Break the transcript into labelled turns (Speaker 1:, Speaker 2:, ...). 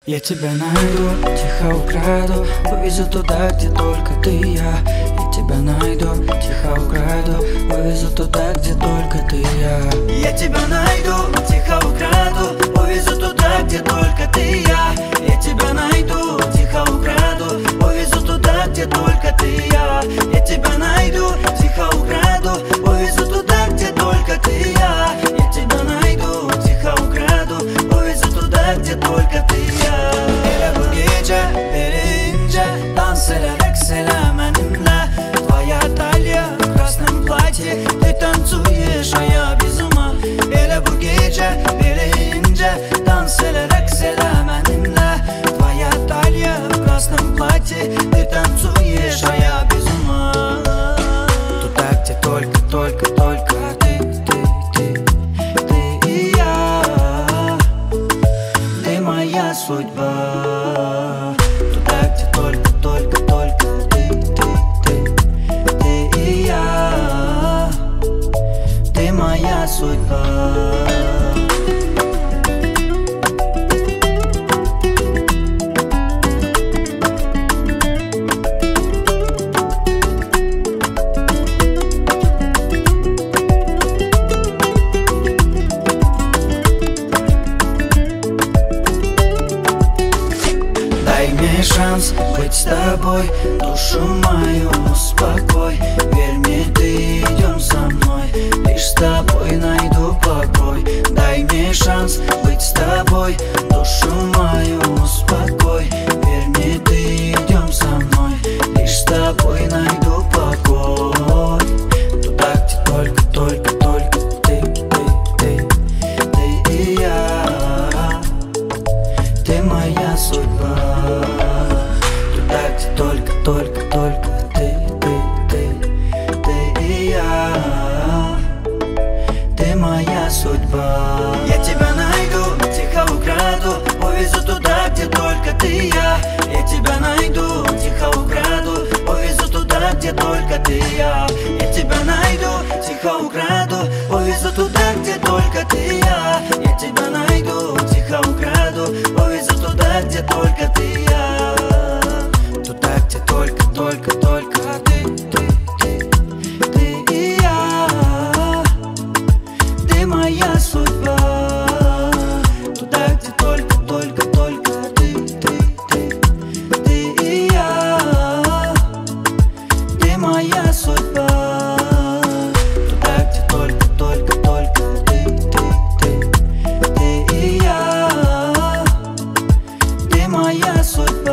Speaker 1: Я тебя найду, тихо украду, увезу туда, где только ты и я. Я тебя найду, тихо украду, увезу туда, где только ты и я. Я тебя найду, тихо украду, увезу туда, где только ты и я. Я тебя найду, тихо украду, увезу туда, где только ты и я. Я тебя найду, тихо украду, увезу туда, где только ты и я. Я тебя найду, tихо украду, увезу туда, где только ты и я. Dans ederek selamınla Твоя талия в красном платье Ты танцуешь, а я без ума Elə bu gece, belə ince Dans ederek selamınla Твоя талия в красном платье Ты танцуешь, а я без ума Туда, где только ты и я Ты моя судьба моя судьба. Дай мне шанс быть с тобой, душу мою успокой. Верь мне, ты идем со мной. Лишь с тобой найду покой. Дай мне шанс быть с тобой, душу мою успокой. Верь мне, ты идем со мной. Лишь с тобой найду покой. Туда, где только ты и я. Ты моя судьба. Туда, где только ты и я. Ты моя судьба. Я тебя найду, тихо украду, увезу туда, где только ты и я. Я тебя найду, тихо украду, увезу туда, где только ты и я. Я тебя найду, тихо украду, увезу туда, где только ты и я. Я тебя найду, тихо украду, увезу туда, где только ты и я. Туда, где только ты и я. Ты моя судьба. Туда, где только ты и я. Ты моя судьба. Туда, где только ты и я. Ты моя судьба.